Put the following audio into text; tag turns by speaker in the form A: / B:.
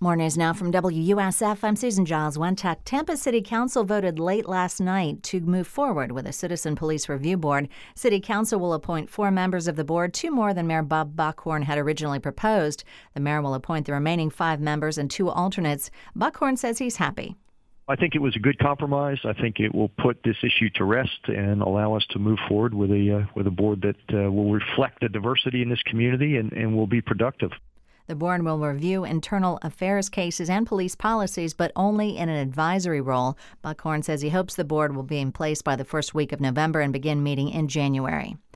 A: More news now from WUSF. I'm Susan Giles, Wentuck. Tampa City Council voted late last night to move forward with a Citizen Police Review Board. City Council will appoint 4 members of the board, 2 more than Mayor Bob Buckhorn had originally proposed. The mayor will appoint the remaining 5 members and 2 alternates. Buckhorn says he's happy.
B: I think it was a good compromise. I think it will put this issue to rest and allow us to move forward with a board that will reflect the diversity in this community and will be productive.
A: The board will review internal affairs cases and police policies, but only in an advisory role. Buckhorn says he hopes the board will be in place by the first week of November and begin meeting in January.